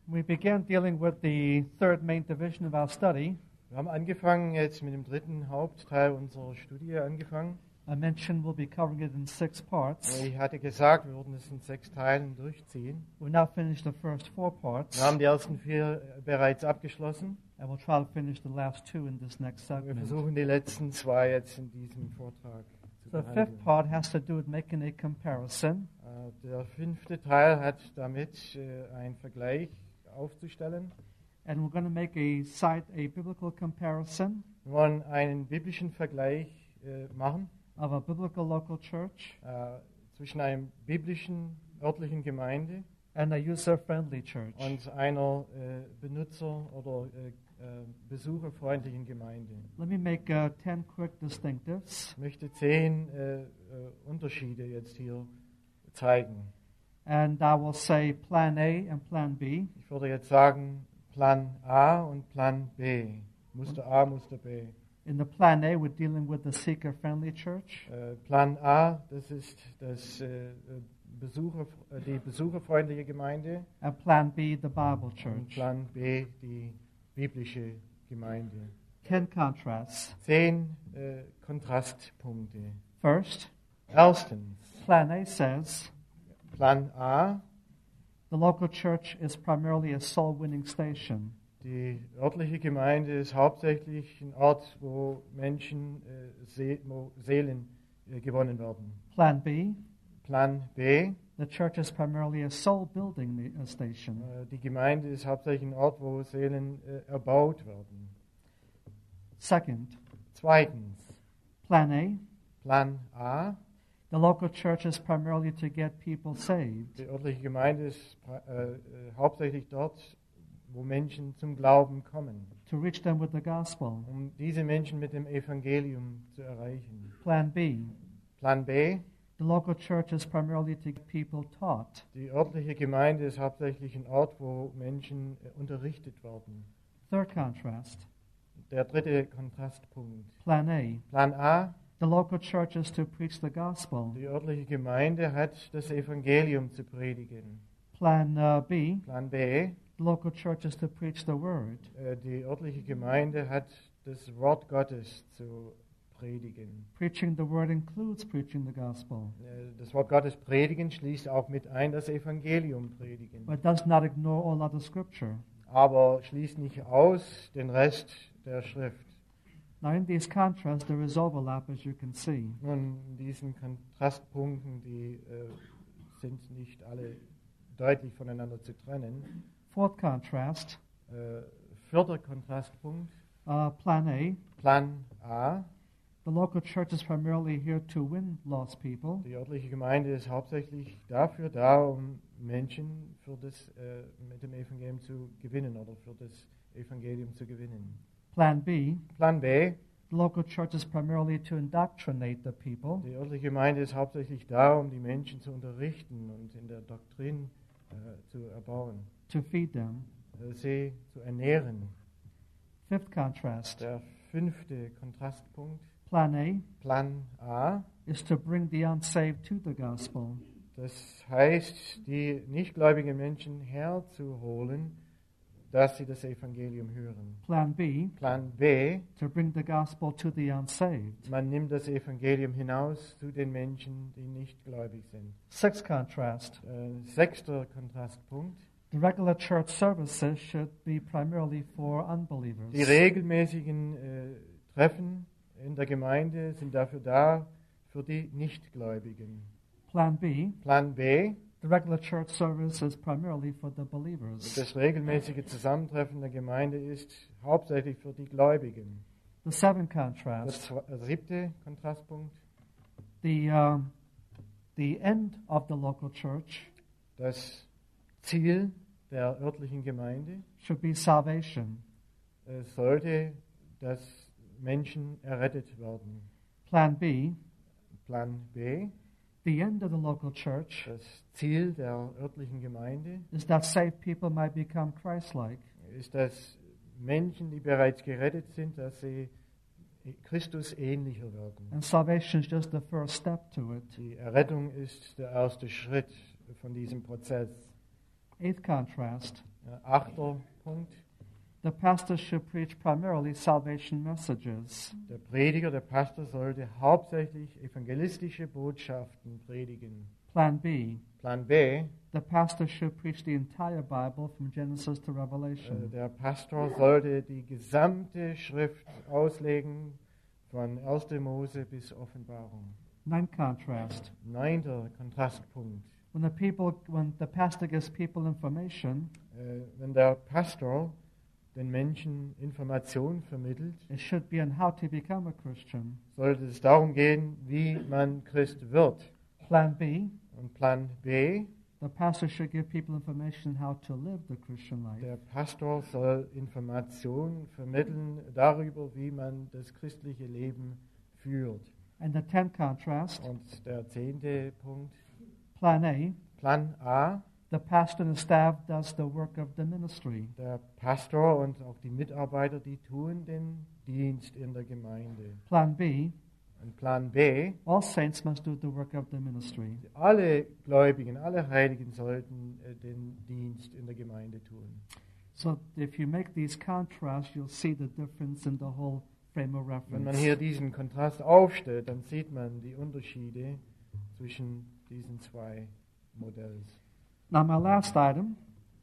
We began dealing with the third main division of our study. Wir haben angefangen jetzt mit dem dritten Hauptteil unserer Studie angefangen. I mentioned we'll be covering it in 6 parts. Ich hatte gesagt, wir würden es in 6 Teilen durchziehen. We now finished the first 4 parts, Wir haben die ersten 4 bereits abgeschlossen. and we'll try to finish the last 2 in this next Wir segment. versuchen die letzten 2 jetzt in diesem Vortrag zu The behandeln. 5th part has to do with making a comparison. Der 5. Teil hat damit einen Vergleich aufzustellen. And we're going to cite a biblical comparison Wir wollen einen biblischen Vergleich machen of a biblical local church zwischen einer biblischen örtlichen Gemeinde and a user-friendly church. und einer benutzer- oder besucherfreundlichen Gemeinde. Let me make 10 quick distinctives. Ich möchte 10 Unterschiede jetzt hier zeigen. And I will say plan A and plan B. Ich würde jetzt sagen Plan A und Plan B. Muster A, Muster B. In the plan A, we're dealing with the seeker-friendly church. Plan A, das ist die besucherfreundliche Gemeinde. And plan B, the Bible Und church. Plan B, die biblische Gemeinde. 10 contrasts. 10 Kontrastpunkte. First, Erstens, plan A says Plan A, the local church is primarily a soul-winning station. die örtliche Gemeinde ist hauptsächlich ein Ort, wo Menschen, wo Seelen gewonnen werden. Plan B, Plan B, the church is primarily a soul-building station. die Gemeinde ist hauptsächlich ein Ort, wo Seelen erbaut werden. Second, Zweitens, plan A, Plan A, the local church is primarily to get people saved. die örtliche Gemeinde ist hauptsächlich dort, wo Menschen zum Glauben kommen, To reach them with the gospel. um diese Menschen mit dem Evangelium zu erreichen. Plan B, Plan B, the local church is primarily to get people taught. die örtliche Gemeinde ist hauptsächlich ein Ort, wo Menschen unterrichtet werden. Third contrast, Der dritte Kontrastpunkt. plan A, Plan A, the local church is to preach the gospel. die örtliche Gemeinde hat das Evangelium zu predigen. Plan B, Plan B, the local church is to preach the word. die örtliche Gemeinde hat das Wort Gottes zu predigen. Preaching the word includes preaching the gospel, Das Wort Gottes predigen schließt auch mit ein, das Evangelium predigen. but does not ignore all other scripture. Aber schließt nicht aus den Rest der Schrift. Now, in these contrasts, there is overlap, as you can see. Nun, in diesen Kontrastpunkten, die sind nicht alle deutlich voneinander zu trennen. Fourth contrast, 4. Kontrastpunkt, plan A, Plan A. the local church is primarily here to win lost people. Die örtliche Gemeinde ist hauptsächlich dafür da, um Menschen für das, mit dem Evangelium zu gewinnen oder für das Evangelium zu gewinnen. Plan B, Plan B, the local church is primarily to indoctrinate the people. die örtliche Gemeinde ist hauptsächlich da, um die Menschen zu unterrichten und in der Doktrin zu erbauen, To feed them. sie zu ernähren. Fifth contrast, Der 5. Kontrastpunkt, plan A, Plan A, is to bring the unsaved to the gospel. das heißt, die nichtgläubigen Menschen herzuholen, dass sie das Evangelium hören. Plan B, Plan B, to bring the gospel to the unsaved. man nimmt das Evangelium hinaus zu den Menschen, die nicht gläubig sind. Sixth contrast, 6. Kontrastpunkt, the regular church services should be primarily for unbelievers. die regelmäßigen Treffen in der Gemeinde sind dafür da, für die Nichtgläubigen. Plan B, Plan B, the regular church service is primarily for the believers. das regelmäßige Zusammentreffen der Gemeinde ist hauptsächlich für die Gläubigen. The seventh Der contrast, 7. Kontrastpunkt, the end of the local church das Ziel der örtlichen Gemeinde should be salvation. sollte, dass Menschen errettet werden. Plan B, Plan B, the end of the local church das Ziel der örtlichen Gemeinde is that saved people might become Christ-like. ist, dass Menschen, die bereits gerettet sind, dass sie Christus ähnlicher werden. And salvation is just the first step to it. Die Errettung ist der erste Schritt von diesem Prozess. Eighth contrast, Achter Punkt. The pastor should preach primarily salvation messages. Der Prediger, der Pastor sollte hauptsächlich evangelistische Botschaften predigen. Plan B. Plan B, The pastor should preach the entire Bible from Genesis to Revelation. der Pastor sollte die gesamte Schrift auslegen, von 1. Mose bis Offenbarung. 9 contrast. 9. Kontrastpunkt. When the pastor gives people information, Wenn der Pastor den Menschen Information vermittelt, it should be on how to become a Christian. sollte es darum gehen, wie man Christ wird. Plan B. Und Plan B, The pastor should give people information how to live the Christian life. der Pastor soll Information vermitteln darüber, wie man das christliche Leben führt. And the 10 contrast. Und der 10. Punkt, Plan A. Plan A, The pastor and staff does the work of the ministry. der Pastor und auch die Mitarbeiter, die tun den Dienst in der Gemeinde. Plan B. Und Plan B, All saints must do the work of the ministry. alle Gläubigen, alle Heiligen sollten den Dienst in der Gemeinde tun. So if you make these contrasts, you'll see the difference in the whole frame of Wenn man reference. hier diesen Kontrast aufstellt, dann sieht man die Unterschiede zwischen diesen zwei Modellen. Now my last item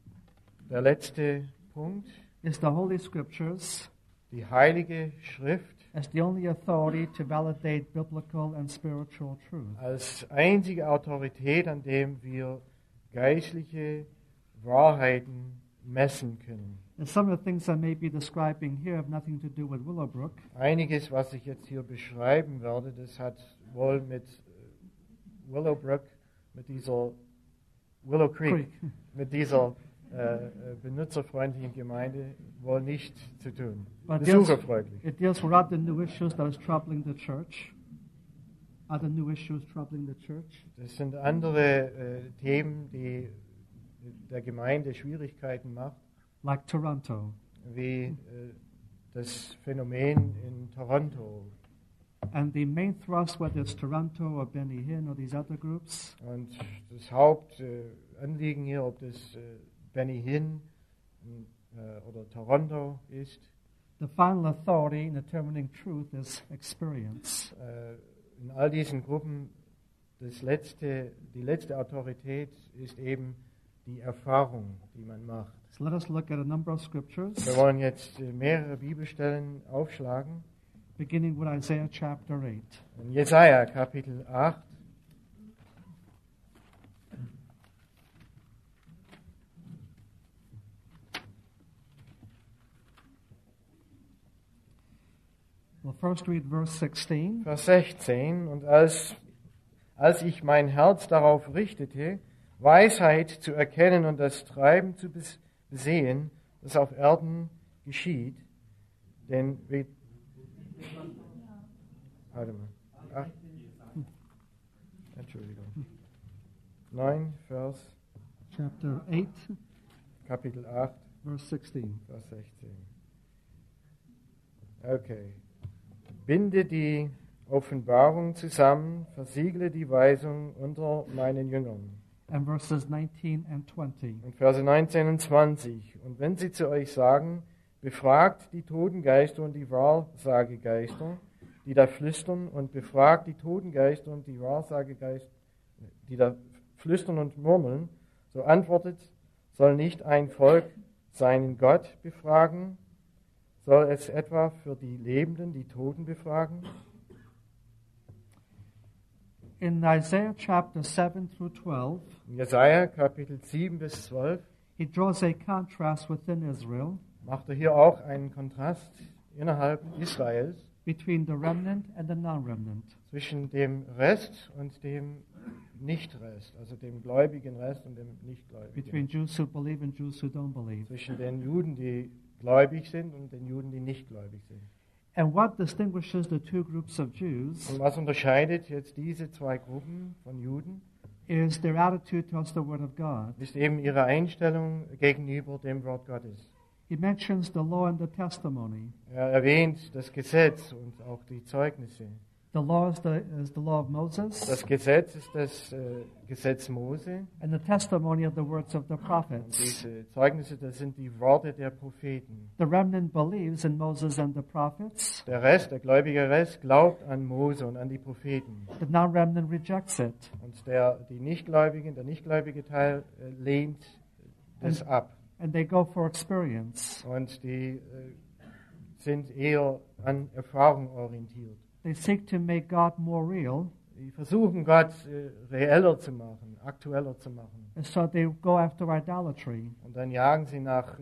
Der letzte Punkt, is the Holy Scriptures die Heilige Schrift as the only authority to validate biblical and spiritual truth. als einzige Autorität, an dem wir geistliche Wahrheiten messen können. And some of the things I may be describing here have nothing to do with Willowbrook, Einiges, was ich jetzt hier beschreiben werde, das hat wohl mit Willowbrook, mit dieser Willow Creek, mit dieser benutzerfreundlichen Gemeinde wohl nicht zu tun. but Besucherfreundlich. it deals with other new issues that is troubling the church. Other new issues troubling the church. Das sind andere Themen, die der Gemeinde Schwierigkeiten macht, Like Toronto. wie das Phänomen in Toronto. And the main thrust, whether it's Toronto or Benny Hinn or these other groups, Und das Hauptanliegen hier, ob das Benny Hinn oder Toronto ist, the final authority in determining truth is experience. in all diesen Gruppen die letzte Autorität ist eben die Erfahrung, die man macht. So let us look at a number of scriptures, Wir wollen jetzt mehrere Bibelstellen aufschlagen. beginning with Isaiah chapter 8. In Jesaja Kapitel 8. We'll first read verse 16. Vers 16. Und als ich mein Herz darauf richtete, Weisheit zu erkennen und das Treiben zu besehen, das auf Erden geschieht, denn warte mal. Entschuldigung. 9, Chapter 8, Kapitel 8, verse 16. Vers 16. Okay. Binde die Offenbarung zusammen, versiegle die Weisung unter meinen Jüngern. And verses 19 and 20. Und Verse 19 und 20. Und wenn sie zu euch sagen, befragt die Totengeister und die Wahrsagegeister, die da flüstern, und befragt die Totengeister und die Wahrsagegeister, die da flüstern und murmeln, so antwortet, soll nicht ein Volk seinen Gott befragen? Soll es etwa für die Lebenden die Toten befragen? In Isaiah chapter 7 through 12, In Jesaja Kapitel 7 bis 12 he draws a contrast within Israel macht er hier auch einen Kontrast innerhalb Israels between the remnant and the non-remnant. zwischen dem Rest und dem Nicht-Rest, also dem gläubigen Rest und dem Between Nichtgläubigen. Jews who believe and Jews who don't believe. Zwischen den Juden, die gläubig sind, und den Juden, die nicht gläubig sind. And what distinguishes the two groups of Jews Und was unterscheidet jetzt diese zwei Gruppen von Juden? is their attitude towards the Word of God. Ist eben ihre Einstellung gegenüber dem Wort Gottes. He mentions the law and the testimony. Er erwähnt das Gesetz und auch die Zeugnisse. The law is the law of Moses, Das Gesetz ist das Gesetz Mose. and the testimony of the words of the Und prophets. diese Zeugnisse, das sind die Worte der Propheten. The remnant believes in Moses and the prophets. Der Rest, der gläubige Rest, glaubt an Mose und an die Propheten. The non-remnant rejects it. Und der nichtgläubige Teil lehnt das ab. And they go for experience. Und die sind eher an Erfahrung orientiert. They seek to make God more real, Die versuchen Gott reeller zu machen, aktueller zu machen. and so they go after idolatry Und dann jagen sie nach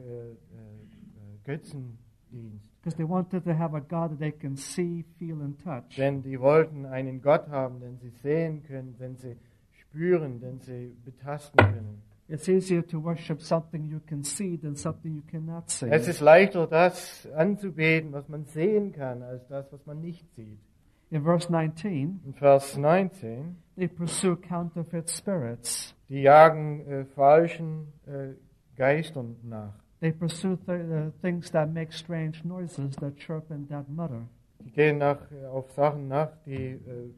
Götzendienst. because they wanted to have a God that they can see, feel, and touch. Denn die wollten einen Gott haben, den sie sehen können, den sie spüren, den sie betasten können. It's easier to worship something you can see than something you cannot see. Es ist leichter, das anzubeten, was man sehen kann, als das, was man nicht sieht. In verse 19, In Vers 19, they pursue counterfeit spirits. die jagen falschen Geistern nach. They pursue things that make strange noises, that chirp and that mutter. Die gehen auf Sachen nach, die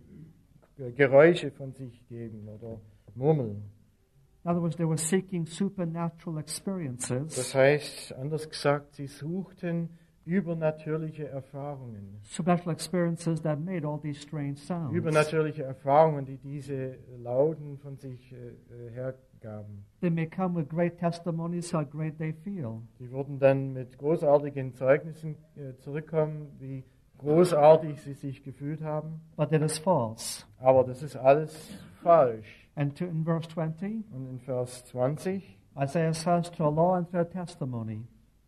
Geräusche von sich geben oder murmeln. In other words, they were seeking supernatural experiences, Das heißt, anders gesagt, sie suchten übernatürliche Erfahrungen. supernatural experiences that made all these strange sounds. Übernatürliche Erfahrungen, die diese Lauten von sich hergaben. They may come with great testimonies how great they feel. Die wurden dann mit großartigen Zeugnissen zurückkommen, wie großartig sie sich gefühlt haben. But it is false. Aber das ist alles falsch. And in verse 20, Und in Vers 20, Isaiah says, to a law and to a testimony.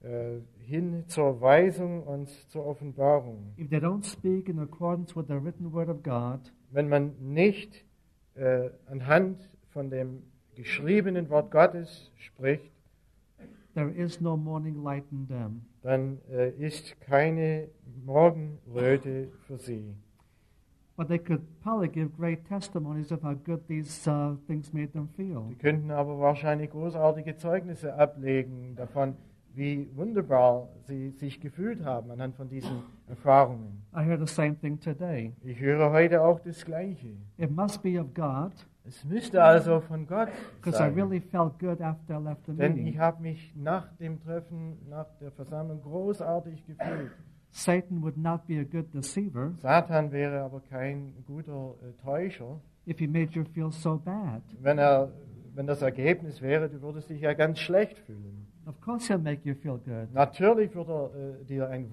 hin zur Weisung und zur Offenbarung. If they don't speak in accordance with the written word of God, Wenn man nicht anhand von dem geschriebenen Wort Gottes spricht, there is no morning light in them. dann ist keine Morgenröte für sie. But they could probably give great testimonies of how good these things made them feel. Sie könnten aber wahrscheinlich großartige Zeugnisse ablegen davon, wie wunderbar sie sich gefühlt haben anhand von diesen Erfahrungen. I hear the same thing today. Ich höre heute auch das Gleiche. It must be of God, Es müsste also von Gott because I sein. really felt good after I left the Denn meeting. ich habe mich nach dem Treffen, nach der Versammlung großartig gefühlt. Satan would not be a good deceiver Satan wäre aber kein guter Täuscher, if he made you feel so bad. wenn das Ergebnis wäre, du würdest dich ja ganz schlecht fühlen. Of course he'll make you feel good. Natürlich wird er dir ein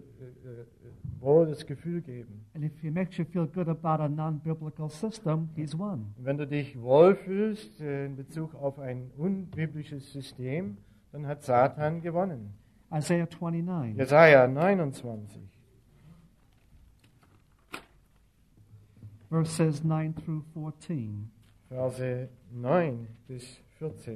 wohles Gefühl geben. And if he makes you feel good about a non-biblical system, he's won. Und wenn du dich wohlfühlst in Bezug auf ein unbiblisches System, dann hat Satan gewonnen. Isaiah 29, Jesaja 29, verses 9 through 14. Verse 9 bis 14.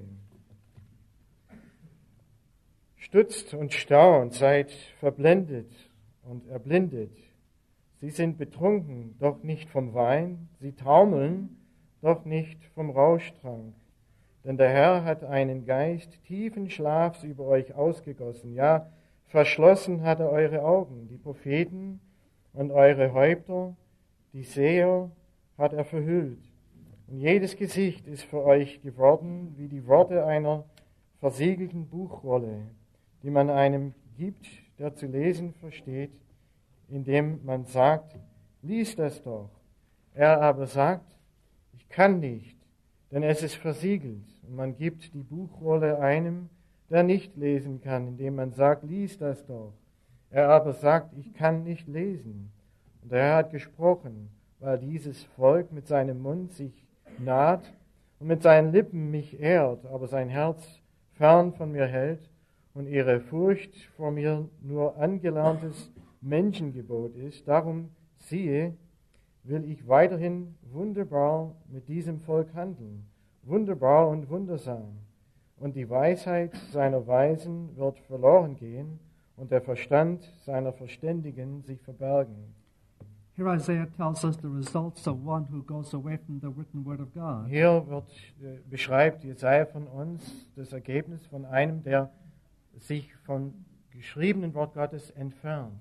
Stutzt und staunt, seid verblendet und erblindet. Sie sind betrunken, doch nicht vom Wein. Sie taumeln, doch nicht vom Rauschtrank. Denn der Herr hat einen Geist tiefen Schlafs über euch ausgegossen. Ja, verschlossen hat er eure Augen, die Propheten und eure Häupter, die Seher hat er verhüllt. Und jedes Gesicht ist für euch geworden wie die Worte einer versiegelten Buchrolle, die man einem gibt, der zu lesen versteht, indem man sagt, lies das doch. Er aber sagt, ich kann nicht, denn es ist versiegelt. Und man gibt die Buchrolle einem, der nicht lesen kann, indem man sagt, lies das doch. Er aber sagt, ich kann nicht lesen. Und der Herr hat gesprochen, weil dieses Volk mit seinem Mund sich naht und mit seinen Lippen mich ehrt, aber sein Herz fern von mir hält und ihre Furcht vor mir nur angelerntes Menschengebot ist. Darum, siehe, will ich weiterhin wunderbar mit diesem Volk handeln, wunderbar und wundersam. Und die Weisheit seiner Weisen wird verloren gehen und der Verstand seiner Verständigen sich verbergen. Here Isaiah tells us the results of one who goes away from the written word of God. Hier beschreibt Jesaja von uns das Ergebnis von einem, der sich vom geschriebenen Wort Gottes entfernt.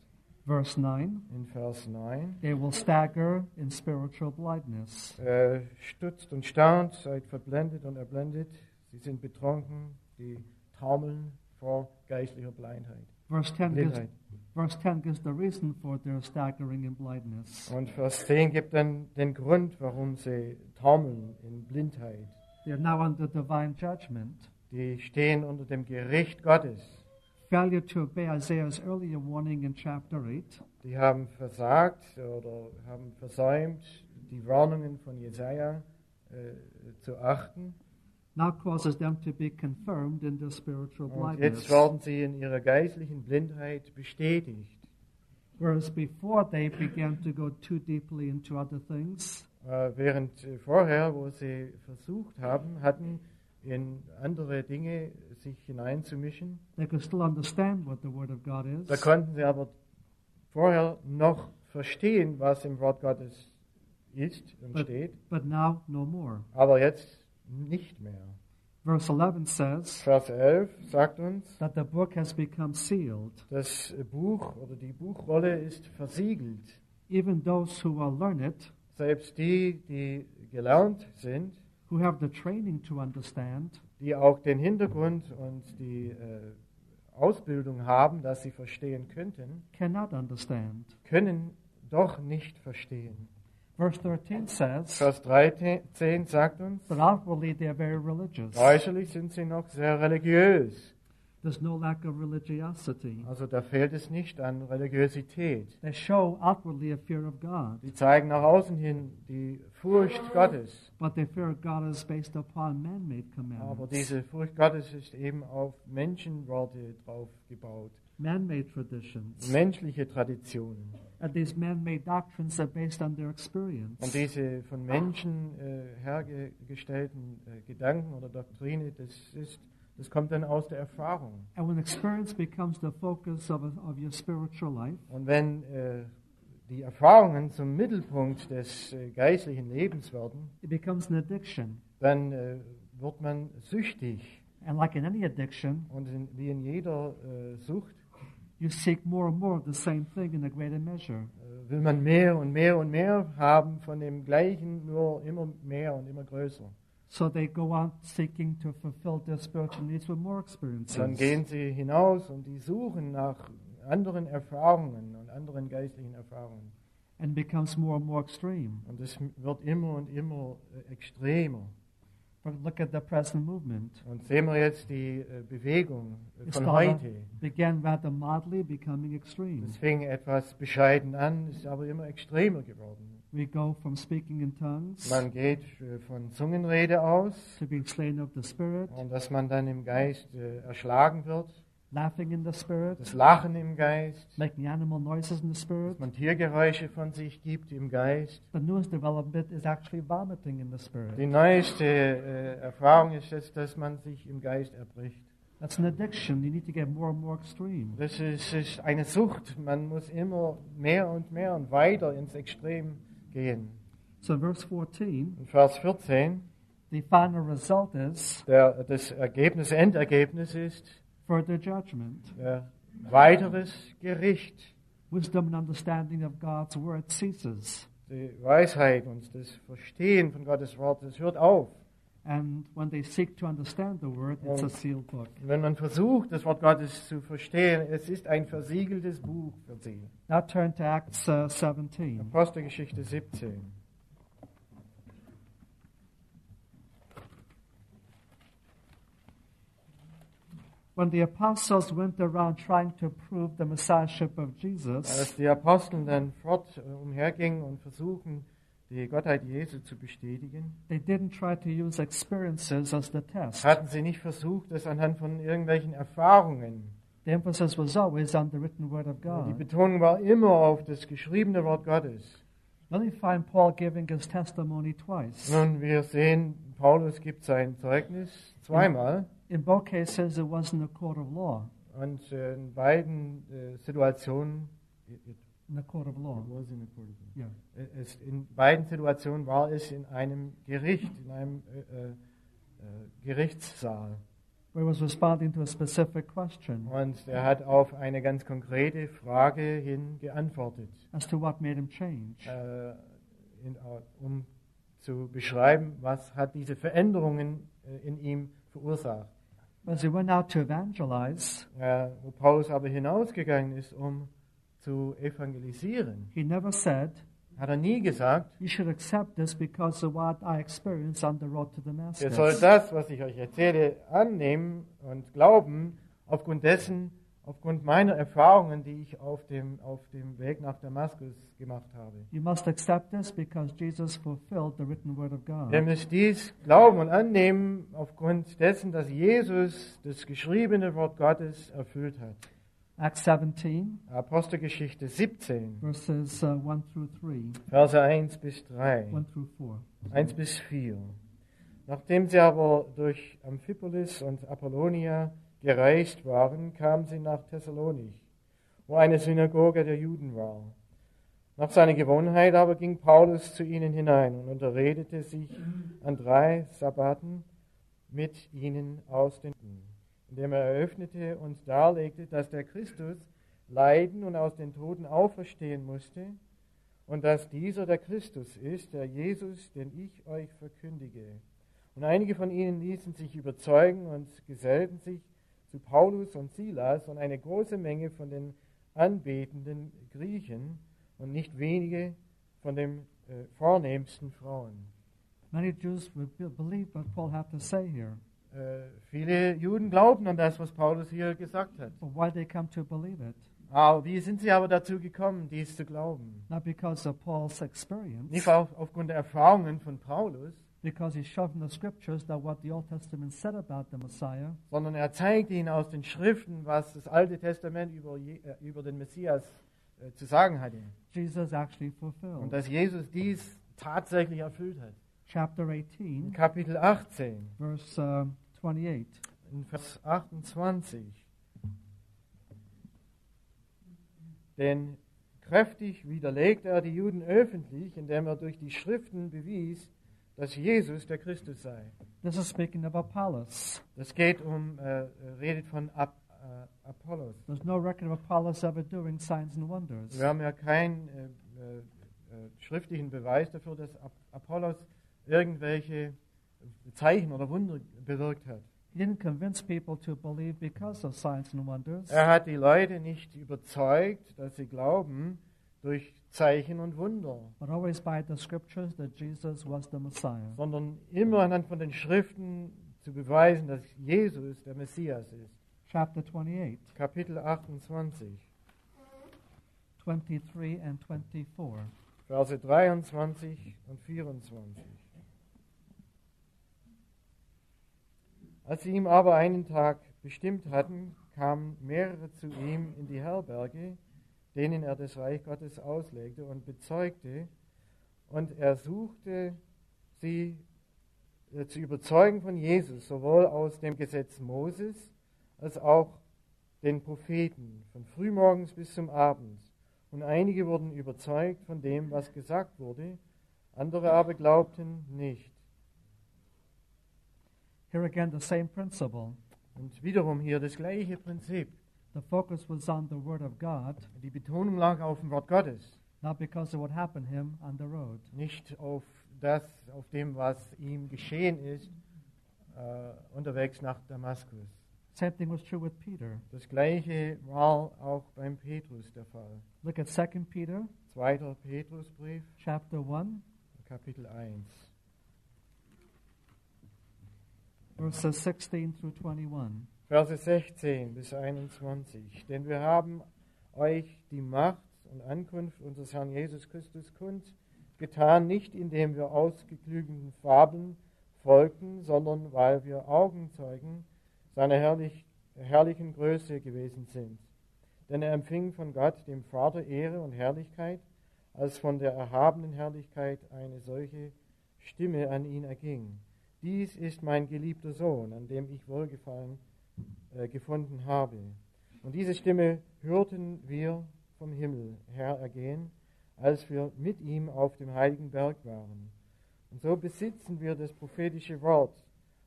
Verse 9, in Vers 9. they will stagger in spiritual blindness. Stutzt und staunt, seid verblendet und erblendet. Sie sind betrunken, die taumeln vor geistlicher Blindheit. Blindheit. Verse 10 gives the reason for their staggering in blindness. Und Vers 10 gibt dann den Grund, warum sie taumeln in Blindheit. They are now under divine judgment. Die stehen unter dem Gericht Gottes. Failure to obey Isaiah's earlier warning in chapter 8 Die haben versagt oder haben versäumt, die Warnungen von Jesaja zu achten. now causes them to be confirmed in their spiritual Und blindness. jetzt werden sie in ihrer geistlichen Blindheit bestätigt. Whereas before they began to go too deeply into other things, Während vorher, wo sie versucht haben, hatten in andere Dinge sich hineinzumischen, they could still understand what the Word of God da is, konnten sie aber vorher noch verstehen, was im Wort Gottes ist und steht, but now no more. aber jetzt nicht mehr. Verse 11 says Vers 11 sagt uns, that the book has become sealed. das Buch oder die Buchrolle ist versiegelt. Even those who are learned, Selbst die gelernt sind, who have the training to understand, die auch den Hintergrund und die Ausbildung haben, dass sie verstehen könnten, cannot understand. können doch nicht verstehen. Verse 13 says Vers 13 sagt uns, that outwardly they are very religious. äußerlich sind sie noch sehr religiös. There's no lack of religiosity. Also da fehlt es nicht an Religiosität. They show outwardly a fear of God, Sie zeigen nach außen hin die Furcht Gottes. but their fear of God is based upon man-made Aber commandments, diese Furcht Gottes ist eben auf Menschenworte drauf gebaut. man-made traditions. Menschliche Traditionen. And these man-made doctrines are based on their Und experience. diese von Menschen hergestellten Gedanken oder Doktrine, das kommt dann aus der Erfahrung. And when experience becomes the focus of your spiritual life, Und wenn die Erfahrungen zum Mittelpunkt des geistlichen Lebens werden, it becomes an addiction. dann wird man süchtig. And like in any addiction, Und wie in jeder Sucht you seek more and more of the same thing in a greater measure. will man mehr und mehr und mehr haben von dem Gleichen, nur immer mehr und immer größer. So they go on seeking to fulfill their spiritual needs with more experiences. Dann gehen sie hinaus und die suchen nach anderen Erfahrungen und anderen geistlichen Erfahrungen. And becomes more and more extreme. Und es wird immer und immer extremer. But look at the present movement. Und sehen wir jetzt die Bewegung It von heute. began rather mildly, becoming extreme. Es fing etwas bescheiden an, ist aber immer extremer geworden. We go from speaking in tongues Man geht von Zungenrede aus to being slain of the Spirit, und dass man dann im Geist erschlagen wird, laughing in the Spirit, das Lachen im Geist, making animal noises in the Spirit. dass man Tiergeräusche von sich gibt im Geist. The newest development is actually vomiting in the Spirit. Die neueste Erfahrung ist jetzt, dass man sich im Geist erbricht. That's an addiction. You need to get more and more extreme. Das ist eine Sucht. Man muss immer mehr und weiter ins Extrem gehen. So in verse 14, In Vers 14, the final result is das Endergebnis ist further judgment. Weiteres Gericht. Wisdom and understanding of God's word ceases. Die Weisheit und das Verstehen von Gottes Wort, das hört auf. And when they seek to understand the word, it's a sealed book. Wenn man versucht, das Wort Gottes zu verstehen, es ist ein versiegeltes Buch für sie. Now turn to Acts 17. Apostelgeschichte 17. When the apostles went around trying to prove the messiahship of Jesus, Als die Apostel dann fort umhergingen und versuchen, die Gottheit Jesu zu bestätigen, they didn't try to use experiences as the test. hatten sie nicht versucht, das anhand von irgendwelchen Erfahrungen. The emphasis was always on the written word of Die God. Betonung war immer auf das geschriebene Wort Gottes. Let me find Paul giving his testimony twice. Nun, wir sehen, Paulus gibt sein Zeugnis zweimal. In both cases, it wasn't a court of law. Und in beiden Situationen, In a court of law. Yeah. in beiden Situationen war es in einem Gericht, in einem Gerichtssaal. where he was responding to a specific question Und er hat auf eine ganz konkrete Frage hin geantwortet, as to what made him change. um zu beschreiben, was hat diese Veränderungen in ihm verursacht. As he went out to evangelize, Wo Paulus aber hinausgegangen ist, um zu evangelisieren, he never said, hat er nie gesagt, you should accept this because of what I experienced on the road to ihr Damascus. sollt das, was ich euch erzähle, annehmen und glauben, aufgrund meiner Erfahrungen, die ich auf dem Weg nach Damaskus gemacht habe. You must accept this because Jesus fulfilled the written word of Ihr God. müsst dies glauben und annehmen, aufgrund dessen, dass Jesus das geschriebene Wort Gottes erfüllt hat. Acts 17, Apostelgeschichte 17, verses 1 through 3, Verse 1 bis 3, 1 through 4. 1 bis 4. Nachdem sie aber durch Amphipolis und Apollonia gereist waren, kamen sie nach Thessalonich, wo eine Synagoge der Juden war. Nach seiner Gewohnheit aber ging Paulus zu ihnen hinein und unterredete sich an 3 Sabbaten mit ihnen aus den Juden, indem er eröffnete und darlegte, dass der Christus leiden und aus den Toten auferstehen musste und dass dieser der Christus ist, der Jesus, den ich euch verkündige. Und einige von ihnen ließen sich überzeugen und gesellten sich zu Paulus und Silas und eine große Menge von den anbetenden Griechen und nicht wenige von den vornehmsten Frauen. Many Jews would believe what Paul had to say here. Viele Juden glaubten an das, was Paulus hier gesagt hat. But why they come to believe it? Wie sind sie aber dazu gekommen, dies zu glauben? Not because of Paul's experience, Nicht aufgrund der Erfahrungen von Paulus, because he showed from the scriptures that what the Old Testament said about the Messiah sondern er zeigte ihnen aus den Schriften, was das Alte Testament über den Messias zu sagen hatte. Jesus actually Und fulfilled. dass Jesus dies tatsächlich erfüllt hat. Chapter In 18, Kapitel 18, verse 28. in Vers 28. Denn kräftig widerlegte er die Juden öffentlich, indem er durch die Schriften bewies, dass Jesus der Christus sei. This is speaking of Apollos. Das redet von Apollos. There's no record of Apollos ever doing signs and wonders. Wir haben ja keinen schriftlichen Beweis dafür, dass Apollos irgendwelche Zeichen oder Wunder bewirkt hat. He didn't convince people to believe because of signs and wonders, Er hat die Leute nicht überzeugt, dass sie glauben durch Zeichen und Wunder, but always by the scriptures that Jesus was the Messiah. sondern immer anhand von den Schriften zu beweisen, dass Jesus der Messias ist. Chapter 28, Kapitel 28, 23 and 24. Verse 23 und 24. Als sie ihm aber einen Tag bestimmt hatten, kamen mehrere zu ihm in die Herberge, denen er das Reich Gottes auslegte und bezeugte, und er suchte sie zu überzeugen von Jesus, sowohl aus dem Gesetz Moses als auch den Propheten, von frühmorgens bis zum Abend. Und einige wurden überzeugt von dem, was gesagt wurde, andere aber glaubten nicht. Here again, the same principle. Und wiederum hier das gleiche Prinzip. The focus was on the Word of God, Die Betonung lag auf dem Wort Gottes, not because of what happened to him on the road. nicht auf dem, was ihm geschehen ist, unterwegs nach Damaskus. Same thing was true with Peter. Das gleiche war auch beim Petrus der Fall. Look at 2 Peter 2. Petrusbrief, chapter 1, Kapitel 1, verses 16 through 21. Verse 16 bis 21. Denn wir haben euch die Macht und Ankunft unseres Herrn Jesus Christus kundgetan, nicht indem wir ausgeklügelten Fabeln folgten, sondern weil wir Augenzeugen seiner herrlichen Größe gewesen sind. Denn er empfing von Gott, dem Vater, Ehre und Herrlichkeit, als von der erhabenen Herrlichkeit eine solche Stimme an ihn erging. Dies ist mein geliebter Sohn, an dem ich Wohlgefallen gefunden habe. Und diese Stimme hörten wir vom Himmel her ergehen, als wir mit ihm auf dem heiligen Berg waren. Und so besitzen wir das prophetische Wort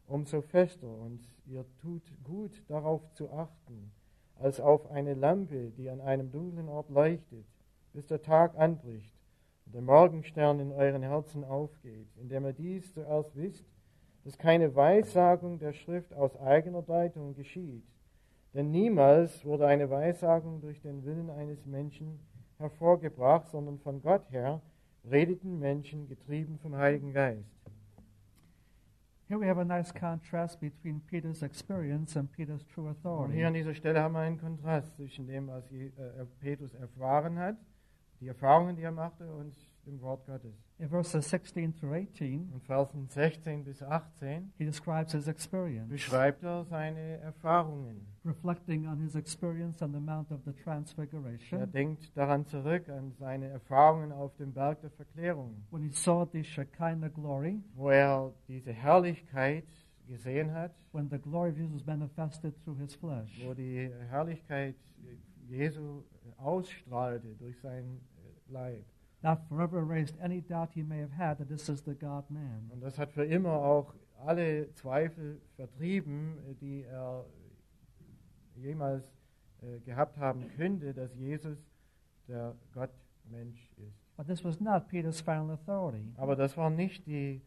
umso fester, und ihr tut gut darauf zu achten, als auf eine Lampe, die an einem dunklen Ort leuchtet, bis der Tag anbricht und der Morgenstern in euren Herzen aufgeht, indem ihr dies zuerst wisst, dass keine Weissagung der Schrift aus eigener Deutung geschieht. Denn niemals wurde eine Weissagung durch den Willen eines Menschen hervorgebracht, sondern von Gott her redeten Menschen, getrieben vom Heiligen Geist. Here we have a nice contrast between Peter's experience and Peter's true Und authority. hier an dieser Stelle haben wir einen Kontrast zwischen dem, was Petrus erfahren hat, die Erfahrungen, die er machte, und dem Wort Gottes. In verses 16 through 18, In Versen 16 bis 18 he describes his experience, beschreibt er seine Erfahrungen. reflecting on his experience on the Mount of the Er Transfiguration, denkt daran zurück, an seine Erfahrungen auf dem Berg der Verklärung, when he saw the Shekinah glory, wo er diese Herrlichkeit gesehen hat, when the glory of Jesus manifested through his flesh. wo die Herrlichkeit Jesu ausstrahlte durch sein Leib. That forever erased any doubt he may have had that this is the God-man. Und das hat für immer auch alle Zweifel vertrieben, die er jemals gehabt haben könnte, dass Jesus der Gottmensch ist. But this was not Peter's final authority. Aber das war nicht die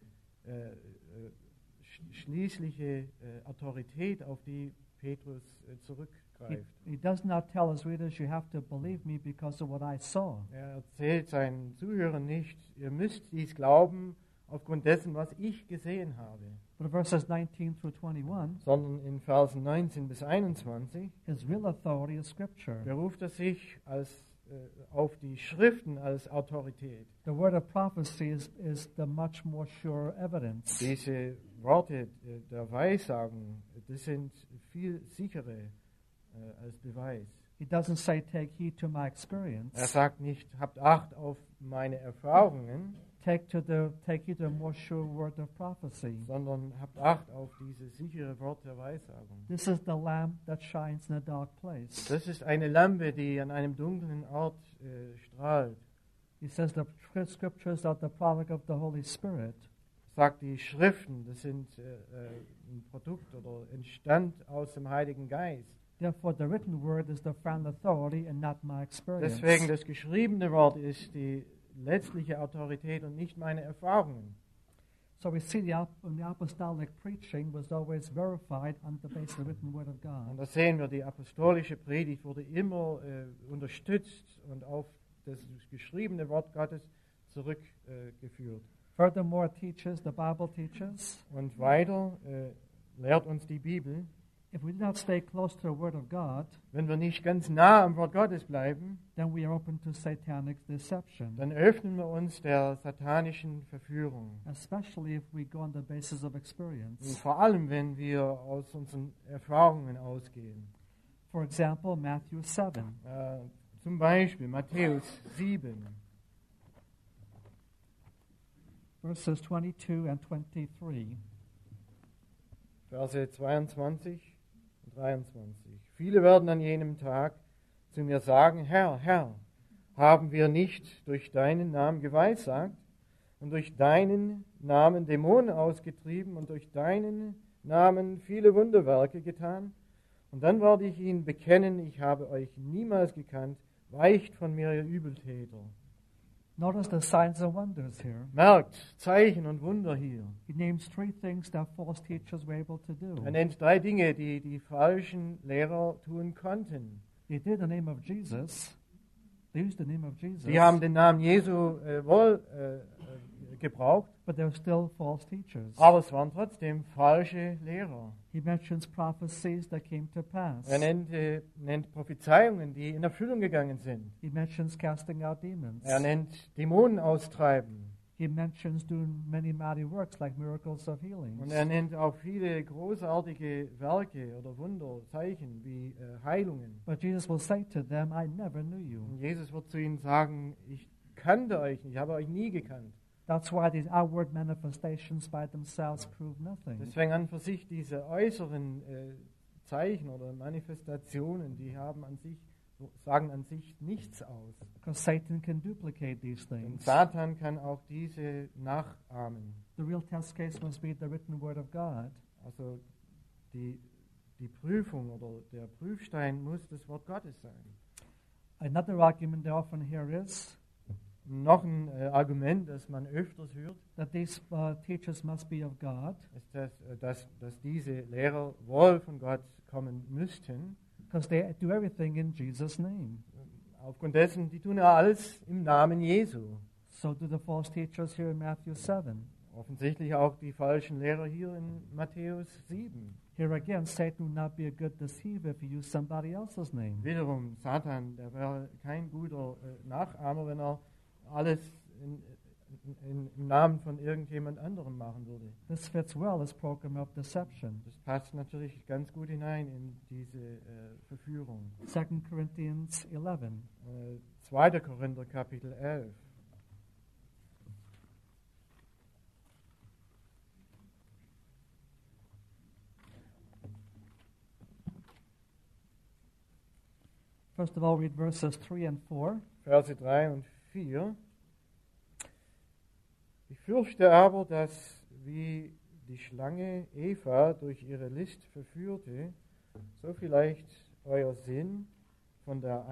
schließliche Autorität, auf die Petrus zurückgreift. He does not tell his readers, you have to believe me because of what I saw. Er erzählt seinen Zuhörern nicht, ihr müsst dies glauben aufgrund dessen, was ich gesehen habe, But verses 19 through 21, sondern in Versen 19 bis 21 his real authority is Scripture. beruft er sich auf die Schriften als Autorität. The word of prophecy is the much more sure evidence. Diese Worte der Weissagen, das sind viel sichere als Beweis. He doesn't say, take heed to my Er experience. sagt nicht, habt Acht auf meine Erfahrungen, Take heed to the more sure word of prophecy. sondern habt Acht auf diese sichere Wort der Weissagung. This is the lamp that shines in a dark place. Das ist eine Lampe, die an einem dunklen Ort strahlt. He says the scriptures are the product of the Holy Spirit. Sagt die Schriften, das sind ein Produkt oder entstand aus dem Heiligen Geist. Therefore, the written word is the final authority and not my experience. Deswegen das geschriebene Wort ist die letztliche Autorität und nicht meine Erfahrungen. So we see the apostolic preaching was always verified on the basis of the written word of Und God. da sehen wir, die apostolische Predigt wurde immer unterstützt und auf das geschriebene Wort Gottes zurückgeführt. Furthermore, the Bible teaches, Und weiter lehrt uns die Bibel, if we do not stay close to the word of God, wenn wir nicht ganz nah am Wort Gottes bleiben, then we are open to satanic deception, dann öffnen wir uns der satanischen Verführung. especially if we go on the basis of Und experience. vor allem, wenn wir aus unseren Erfahrungen ausgehen. For example, Matthew 7. Zum Beispiel Matthäus 7, Verses 22 and 23. Verse 22 und 23. Viele werden an jenem Tag zu mir sagen, Herr, Herr, haben wir nicht durch deinen Namen geweissagt und durch deinen Namen Dämonen ausgetrieben und durch deinen Namen viele Wunderwerke getan? Und dann werde ich ihnen bekennen, ich habe euch niemals gekannt, weicht von mir, ihr Übeltäter. Notice the signs and wonders here. Merkt, Zeichen und Wunder hier. He names three things that false teachers were able to do. Er nennt 3 Dinge, die die falschen Lehrer tun konnten. They did the name of Jesus. They used the name of Jesus. Sie haben den Namen Jesu wohl gebraucht, but they were still false teachers. aber es waren trotzdem falsche Lehrer. He mentions prophecies that came to pass. Er nennt Prophezeiungen, die in Erfüllung gegangen sind. He mentions casting out demons. Er nennt Dämonen austreiben. He mentions doing many mighty works like miracles of healings. Und er nennt auch viele großartige Werke oder Wunder, Zeichen wie Heilungen. But Jesus will say to them, I never knew you. Und Jesus wird zu ihnen sagen, ich kannte euch nicht, ich habe euch nie gekannt. That's why these outward manifestations by themselves prove nothing. Deswegen an für sich diese äußeren Zeichen oder Manifestationen, die sagen an sich nichts aus. Because Satan can duplicate these Und things. Satan kann auch diese nachahmen. The real test case must be the written word of God. Also die Prüfung oder der Prüfstein muss das Wort Gottes sein. Another argument they often hear is Noch ein Argument, das man öfters hört, that these teachers must be of God, ist, dass diese Lehrer wohl von Gott kommen müssten. because they do everything in Jesus' name. Aufgrund dessen, die tun ja alles im Namen Jesu. So do the false teachers here in Matthew 7. Offensichtlich auch die falschen Lehrer hier in Matthäus 7. Here again, Satan would not be a good deceiver if he used somebody else's name. Wiederum, Satan, der wäre kein guter Nachahmer, wenn er alles im Namen von irgendjemand anderem machen würde. This fits well as program of deception. Das passt natürlich ganz gut hinein in diese Verführung. 2 Corinthians 11. 2. Korinther Kapitel 11. First of all, read verses 3 and 4. Verse 3 und 4. Ich fürchte aber, dass wie die Schlange Eva durch ihre List verführte, so vielleicht euer Sinn von der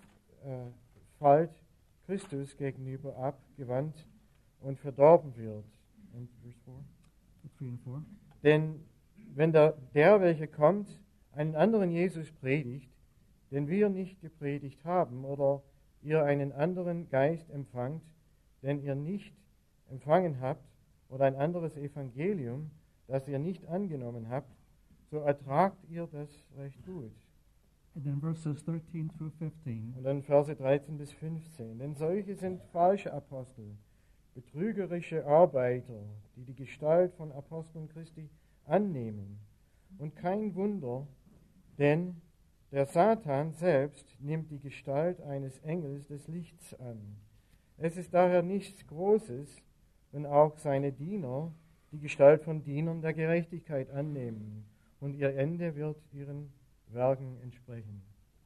Einfalt Christus gegenüber abgewandt und verdorben wird. Und Vers 4. 3 and 4. Denn wenn der, welcher kommt, einen anderen Jesus predigt, den wir nicht gepredigt haben, oder ihr einen anderen Geist empfangt, den ihr nicht empfangen habt, oder ein anderes Evangelium, das ihr nicht angenommen habt, so ertragt ihr das recht gut. And then verses 13 through 15. Und dann Verse 13 bis 15. Denn solche sind falsche Apostel, betrügerische Arbeiter, die die Gestalt von Aposteln Christi annehmen. Und kein Wunder, denn der Satan selbst nimmt die Gestalt eines Engels des Lichts an. Es ist daher nichts Großes, wenn auch seine Diener die Gestalt von Dienern der Gerechtigkeit annehmen, und ihr Ende wird ihren Werken entsprechen.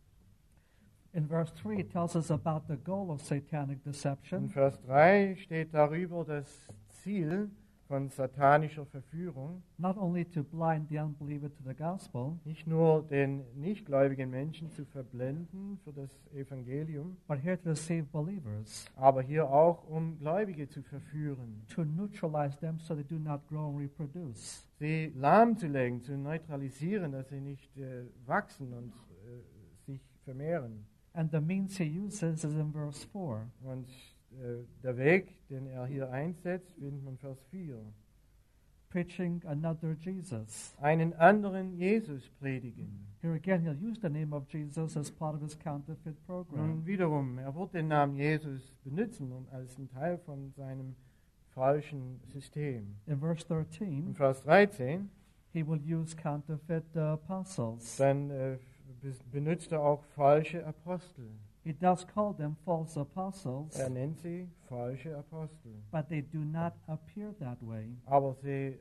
In verse 3, it tells us about the goal of satanic In deception. Vers 3 steht darüber das Ziel von satanischer Verführung, Not only to blind the unbeliever to the gospel, nicht nur den nichtgläubigen Menschen zu verblenden für das Evangelium, but here to deceive believers, aber hier auch um Gläubige zu verführen, to neutralize them so they do not grow and reproduce. sie lahmzulegen, zu neutralisieren, dass sie nicht wachsen und sich vermehren. And the means he uses is in verse 4. Und der Weg, den er hier einsetzt, findet man in Vers 4. Preaching another Jesus. Einen anderen Jesus predigen. Here again, he'll use the name of Jesus as part of his counterfeit program. Nun wiederum, er wird den Namen Jesus benutzen als ein Teil von seinem falschen System. In verse In 13, Vers 13, he will use counterfeit apostles. dann benutzt er auch falsche Apostel. He does call them false apostles, Er nennt sie falsche Apostel. but they do not appear that way. Aber sie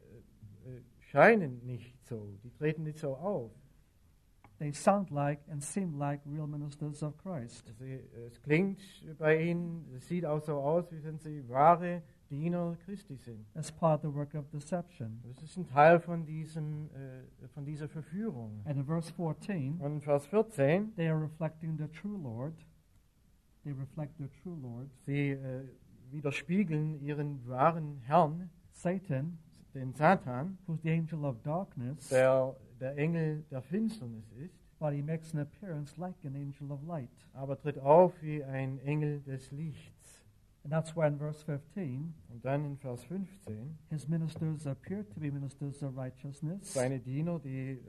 scheinen nicht so, die treten nicht so auf. They sound like and seem like real ministers of Christ. Es klingt bei ihnen, es sieht auch so aus, wie wenn sie wahre Diener Christi sind. As part of the work of deception. Das ist ein Teil von dieser Verführung. And in verse 14, Und in Vers 14, they are reflecting the true Lord. They reflect the true Lord. sie widerspiegeln ihren wahren Herrn, Satan, den Satan, who's the angel of darkness, der Engel der Finsternis ist, but he makes an appearance like an angel of light. aber tritt auf wie ein Engel des Lichts. And that's why in verse 15, Und dann in Vers 15, his ministers appear to be ministers of righteousness, seine Diener, die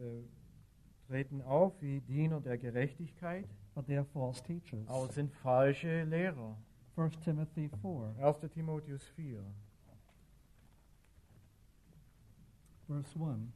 treten auf wie Diener der Gerechtigkeit, but they are false teachers. aber sind falsche Lehrer. 1 Timothy 4, 1. Timotheus 4, verse 1.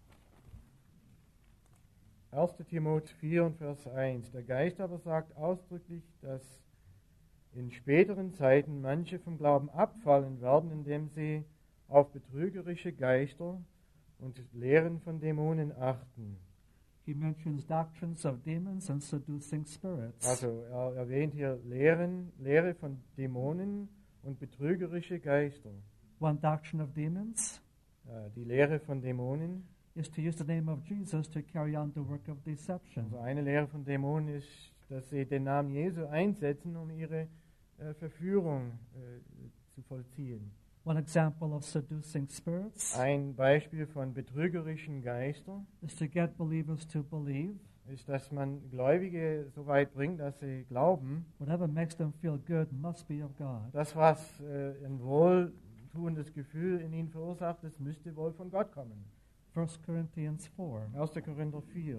1. Timotheus 4 und Vers 1. Der Geist aber sagt ausdrücklich, dass in späteren Zeiten manche vom Glauben abfallen werden, indem sie auf betrügerische Geister und Lehren von Dämonen achten. He mentions doctrines of demons and seducing spirits. Also er erwähnt hier Lehre von Dämonen und betrügerische Geister. One doctrine of demons Die Lehre von Dämonen is to use the name of Jesus to carry on the work of deception. Also eine Lehre von Dämonen ist, dass sie den Namen Jesu einsetzen, um ihre Verführung zu vollziehen. One example of seducing spirits Ein Beispiel von betrügerischen Geistern is to get believers to believe ist, dass man Gläubige so weit bringt, dass sie glauben, whatever makes them feel good must be of God. das, was ein wohltuendes Gefühl in ihnen verursacht, das müsste wohl von Gott kommen. 1 Corinthians 4. 1. Korinther 4.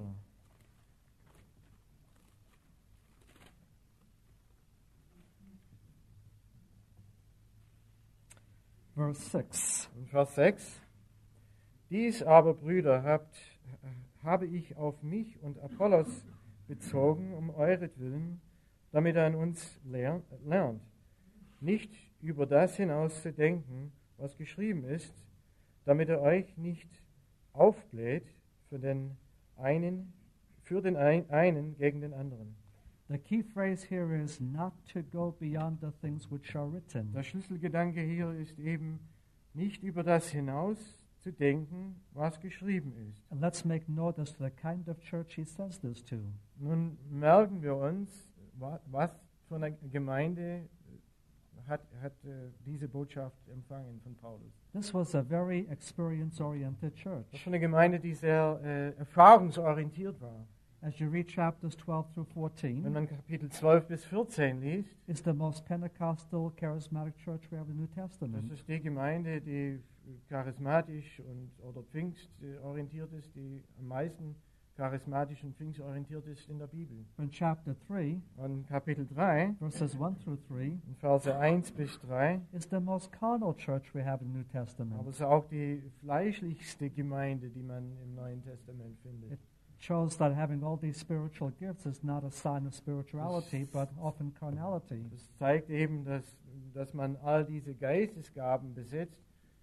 Verse 6. In Vers 6. Dies aber, Brüder, habe ich auf mich und Apollos bezogen, um euretwillen, damit er an uns lernt, nicht über das hinaus zu denken, was geschrieben ist, damit er euch nicht aufbläht für den einen gegen den anderen. The key phrase here is not to go beyond the things which are written. Der Schlüsselgedanke hier ist eben, nicht über das hinaus zu denken, was geschrieben ist. And let's make note as to the kind of church he says this to. Nun merken wir uns, was für eine Gemeinde hat diese Botschaft empfangen von Paulus. This was a very experience-oriented Das church. ist eine Gemeinde, die sehr erfahrungsorientiert war. As you read chapters 12 through Wenn 14, man Kapitel 12 bis 14 liest, it's the most Pentecostal, charismatic church we have in the New das Testament. ist die Gemeinde, die charismatisch oder pfingstorientiert ist, die am meisten charismatisch und pfingstorientiert ist in der Bibel. In chapter 3, Und Kapitel 3, verses 1 through 3, in Verse 1 bis 3, is the most carnal church we have in the New aber Testament. es ist auch die fleischlichste Gemeinde, die man im Neuen Testament findet. Shows that having all these spiritual gifts is not a sign of spirituality, but often carnality. Das zeigt eben, dass man all diese Geistesgaben besitzt,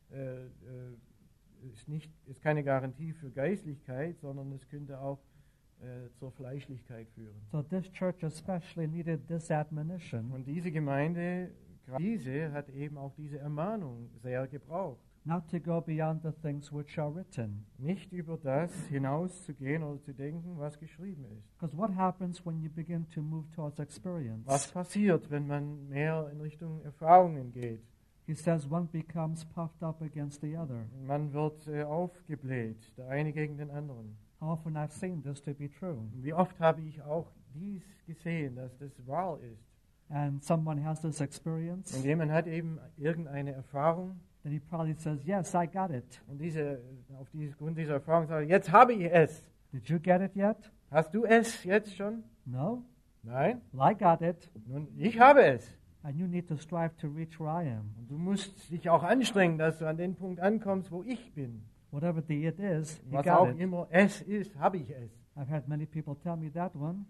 ist keine Garantie für Geistlichkeit, sondern es könnte auch zur Fleischlichkeit führen. So this church especially needed this admonition, Und diese Gemeinde, diese hat eben auch diese Ermahnung sehr gebraucht. not to go beyond the things which are written. Nicht über das hinauszugehen oder zu denken, was geschrieben ist. Because what happens when you begin to move towards Was experience? passiert, wenn man mehr in Richtung Erfahrungen geht? He says one becomes puffed up against the other. Man wird aufgebläht, der eine gegen den anderen. How often I've seen this to be true. Und wie oft habe ich auch dies gesehen, dass das wahr ist. And someone has this experience, Und jemand hat eben irgendeine Erfahrung then he probably says, yes, I got it. und Grund dieser Erfahrung sagt, jetzt habe ich es. Did you get it yet? Hast du es jetzt schon? No? Nein? Well, I got it. Nun, ich habe es. And you need to strive to reach where I am. Und du musst dich auch anstrengen, dass du an den Punkt ankommst, wo ich bin. Whatever the it is, you Was got auch it. immer es ist, habe ich es. I've had many people tell me that one.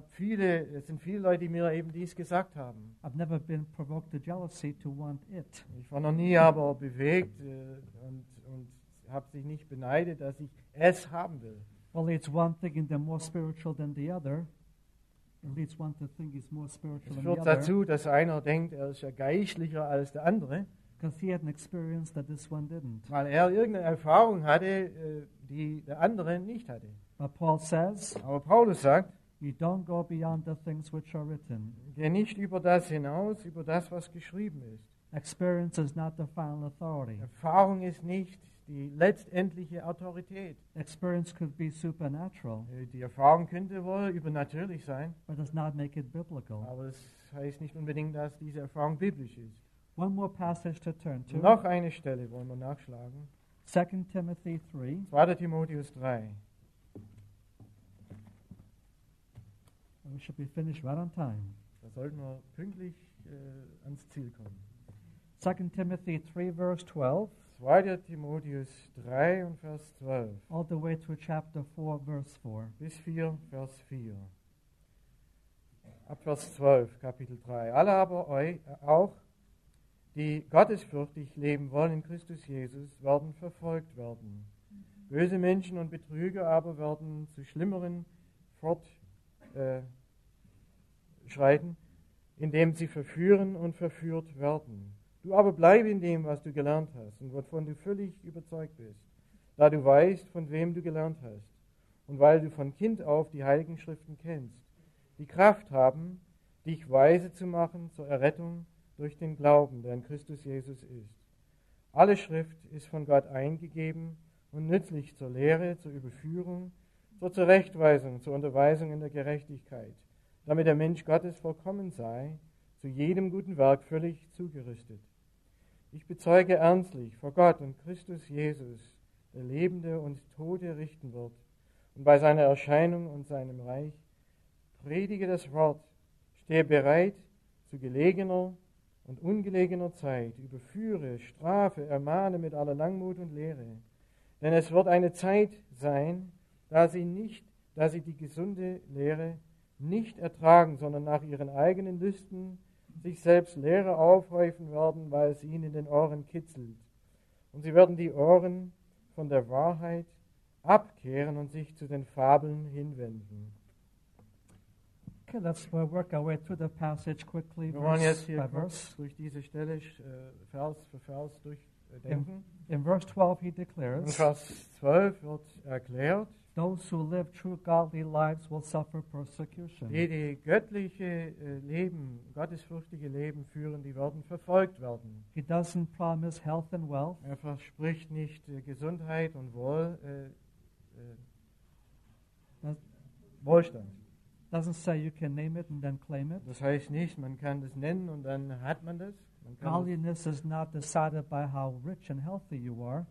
Es sind viele Leute, die mir eben dies gesagt haben. I've never been provoked to jealousy to want it. Ich war noch nie aber bewegt und habe sich nicht beneidet, dass ich es haben will. Well, it's one thinking they're more spiritual than the other. It leads one to think he's more spiritual Es than führt the other. dazu, dass einer denkt, er ist ja geistlicher als der andere, Because he had an experience that this one didn't. weil er irgendeine Erfahrung hatte, die der andere nicht hatte. But Paul says, Aber Paulus sagt, you don't go beyond the things which are written. geh nicht über das hinaus, über das, was geschrieben ist. Experience is not the final authority. Erfahrung ist nicht die letztendliche Autorität. Experience could be supernatural, Die Erfahrung könnte wohl übernatürlich sein, but does not make it biblical. aber es heißt nicht unbedingt, dass diese Erfahrung biblisch ist. One more passage to turn to. Noch eine Stelle wollen wir nachschlagen. 2 Timothy 3. 2. Timotheus 3. We should be finished right on time. Da sollten wir pünktlich ans Ziel kommen. 2 Timothy 3, verse 12, 2. Timotheus 3 und Vers 12 all the way to chapter 4, verse 4. bis 4, Vers 4. Ab Vers 12, Kapitel 3. Alle aber auch, die gottesfürchtig leben wollen in Christus Jesus, werden verfolgt werden. Böse Menschen und Betrüger aber werden zu Schlimmeren fortschreiten, indem sie verführen und verführt werden. Du aber bleibe in dem, was du gelernt hast und wovon du völlig überzeugt bist, da du weißt, von wem du gelernt hast, und weil du von Kind auf die Heiligen Schriften kennst, die Kraft haben, dich weise zu machen zur Errettung durch den Glauben, der in Christus Jesus ist. Alle Schrift ist von Gott eingegeben und nützlich zur Lehre, zur Überführung, zur Zurechtweisung, zur Unterweisung in der Gerechtigkeit, damit der Mensch Gottes vollkommen sei, zu jedem guten Werk völlig zugerüstet. Ich bezeuge ernstlich vor Gott und Christus Jesus, der Lebende und Tote richten wird, und bei seiner Erscheinung und seinem Reich predige das Wort, stehe bereit zu gelegener und ungelegener Zeit, überführe, strafe, ermahne mit aller Langmut und Lehre. Denn es wird eine Zeit sein, da sie die gesunde Lehre nicht ertragen, sondern nach ihren eigenen Lüsten sich selbst Lehre aufhäufen werden, weil es ihnen in den Ohren kitzelt. Und sie werden die Ohren von der Wahrheit abkehren und sich zu den Fabeln hinwenden. Okay, let's work our way through the passage quickly, Wir wollen jetzt verse hier by verse. durch diese Stelle Vers für Vers durchdenken. In verse 12, he In declares, Vers 12 wird erklärt, those who live true godly lives will suffer persecution. die göttliche Leben, gottesfürchtige Leben führen, die werden verfolgt werden. He doesn't promise health and wealth. Er verspricht nicht Gesundheit und Wohlstand. Doesn't say you can name it and then claim it. Das heißt nicht, man kann das nennen und dann hat man das. Man kann Godliness is not decided by how rich and healthy you are.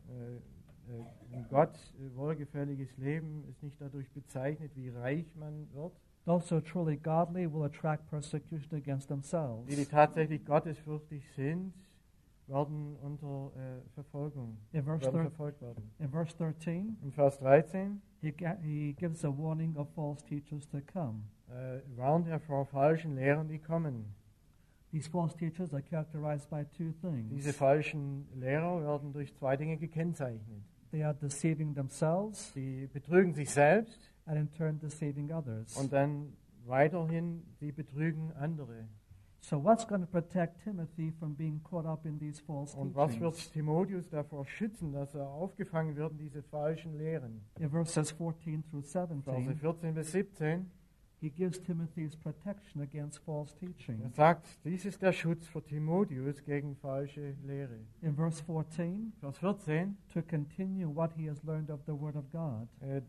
ein Gott wohlgefälliges Leben ist nicht dadurch bezeichnet, wie reich man wird. Those who are truly godly will attract persecution against themselves. Die tatsächlich gottesfürchtig sind, werden unter Verfolgung, In verse, werden thir- verfolgt werden. in verse 13, In Vers 13 he gives a warning of false teachers to come. warnt er vor falschen Lehren, die kommen. These false teachers are characterized by two things. Diese falschen Lehrer werden durch zwei Dinge gekennzeichnet. They are deceiving themselves Sie betrügen sich selbst and in turn deceiving others. und dann weiterhin, sie betrügen andere. So what's going to protect Timothy from being caught up in these false Und was wird teachings? Timotheus davor schützen, dass er aufgefangen wird in diese falschen Lehren? In verses 14 through Verse 17, 14 bis 17. he gives Timothy's protection against false Er teaching. sagt, dies ist der Schutz für Timotheus gegen falsche Lehre. In verse 14, Vers 14. to continue what he has learned of the Word of God.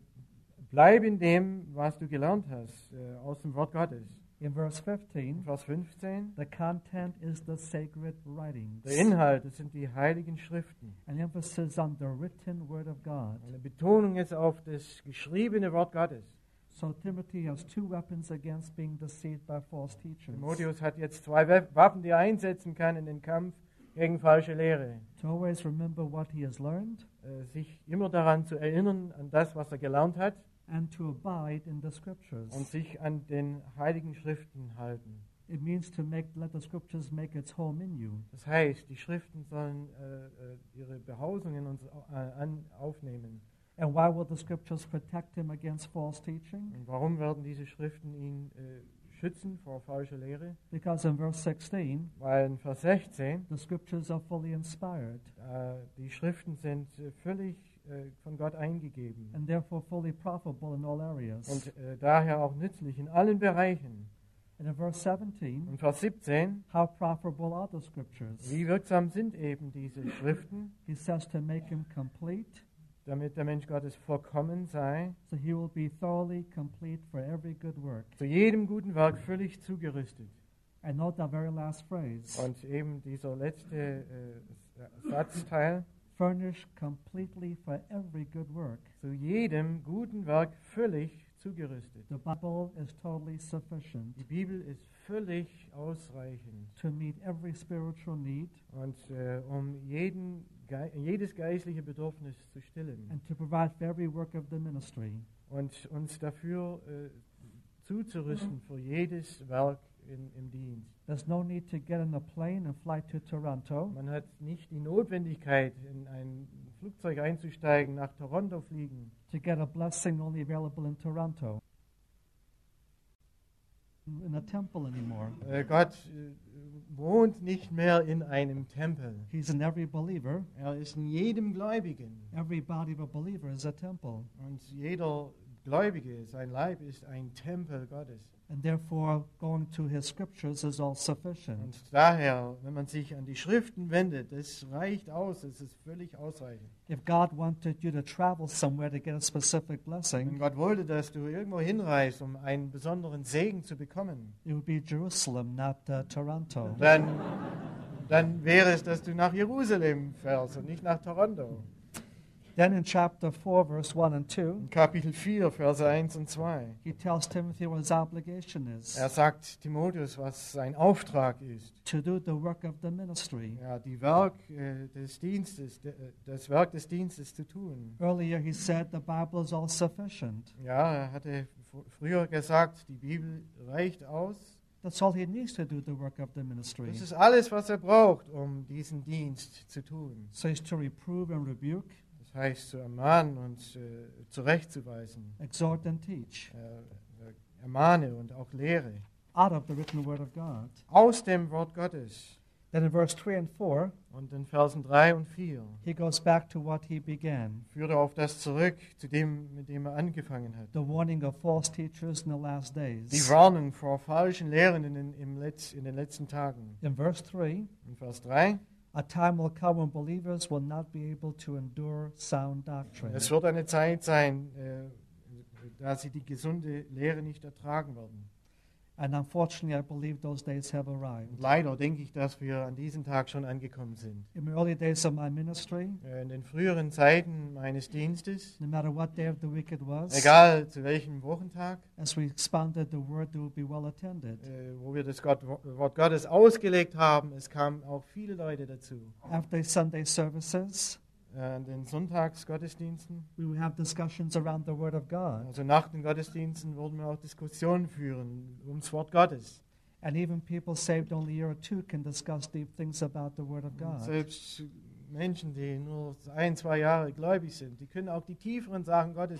Bleib in dem, was du gelernt hast, aus dem Wort Gottes. In verse 15, Vers 15. the content is the sacred writings. Der Inhalt, das sind die heiligen Schriften. An emphasis on the written Word of God. Eine Betonung ist auf das geschriebene Wort Gottes. So Timothy has two weapons against being deceived by false teachers. Timotheus hat jetzt zwei Waffen, die er einsetzen kann in den Kampf gegen falsche Lehre. To always remember what he has learned Sich immer daran zu erinnern, an das, was er gelernt hat, and to abide in the scriptures. und sich an den heiligen Schriften halten. It means to let the scriptures make its home in you. Das heißt, die Schriften sollen ihre Behausung in uns aufnehmen. And why will the scriptures protect him against false teaching? Und warum werden diese Schriften ihn schützen vor falscher Lehre? Because in verse 16, Weil in Vers 16 the scriptures are fully inspired die Schriften sind völlig von Gott eingegeben and therefore fully profitable in all areas. und daher auch nützlich in allen Bereichen. And in verse 17, Und Vers 17, how profitable are the scriptures? wie wirksam sind eben diese Schriften, He says to make him complete, damit der Mensch Gottes vollkommen sei, so he will be thoroughly complete for every good work. zu jedem guten Werk völlig zugerüstet. And note the very last phrase, Und eben dieser letzte Satzteil, furnished completely for every good work. zu jedem guten Werk völlig zugerüstet. The Bible is totally sufficient Die Bibel ist völlig ausreichend to meet every spiritual need und um jedes geistliche Bedürfnis zu stillen and to provide for every work of the ministry. und uns dafür zuzurüsten für jedes Werk im Dienst. There's no need to get on a plane and fly to Toronto Man hat nicht die Notwendigkeit, in ein Flugzeug einzusteigen, nach Toronto fliegen, to get a blessing only available in Toronto. in a temple anymore. Gott wohnt nicht mehr in einem Tempel. He's in every believer. Er ist in jedem Gläubigen. Every body of a believer is a temple. Und jeder Gläubige, sein Leib ist ein Tempel Gottes. And therefore, going to his scriptures is all sufficient. Und daher, wenn man sich an die Schriften wendet, das reicht aus, es ist völlig ausreichend. If God wanted you to travel somewhere to get a specific Wenn blessing, Gott wollte, dass du irgendwo hinreist, um einen besonderen Segen zu bekommen, it would be Jerusalem, not Toronto. dann wäre es, dass du nach Jerusalem fährst und nicht nach Toronto. Then in chapter 4, verse 1 and 2, In Kapitel 4, Verse 1 und 2. he tells Timothy what his obligation is Er sagt Timotheus, was sein Auftrag ist. to do the work of the ministry. Ja, das Werk des Dienstes zu tun. Earlier he said the Bible is all sufficient. Ja, er hatte früher gesagt, die Bibel reicht aus. That's all he needs to do the work of the ministry. Das ist alles, was er braucht, um diesen Dienst zu tun. So he's to reprove and rebuke, Das heißt, zu ermahnen und zurechtzuweisen. exhort and teach Ermahne und auch Lehre. out of the written word of God. Aus dem Wort Gottes. Then in verse 3 and 4, Und in Versen 3 und 4 he goes back to what he began, führt er auf das zurück, mit dem er angefangen hat. the warning of false teachers in the last Die days. Warnung vor falschen Lehrenden in den letzten Tagen. In verse 3, In Vers 3. a time will come when believers will not be able to endure sound doctrine. Es wird eine Zeit sein, da sie die gesunde Lehre nicht ertragen werden. And unfortunately, I believe those days have Und arrived. leider denke ich, dass wir an diesem Tag schon angekommen sind. In the early days of my ministry, In den früheren Zeiten meines Dienstes, no matter what day of the week it was, egal zu welchem Wochentag, as we expounded the word, it would be well attended. wo wir das Wort Gottes ausgelegt haben, es kamen auch viele Leute dazu. After Sunday services, An den Sonntagsgottesdiensten, we would have discussions around the word of God. also nach den Gottesdiensten, wurden wir auch Diskussionen führen ums Wort Gottes. And even people saved only a year or two can discuss deep things about the word of Und God. selbst Menschen, die nur 1-2 Jahre gläubig sind, die können auch die tieferen Sachen Gottes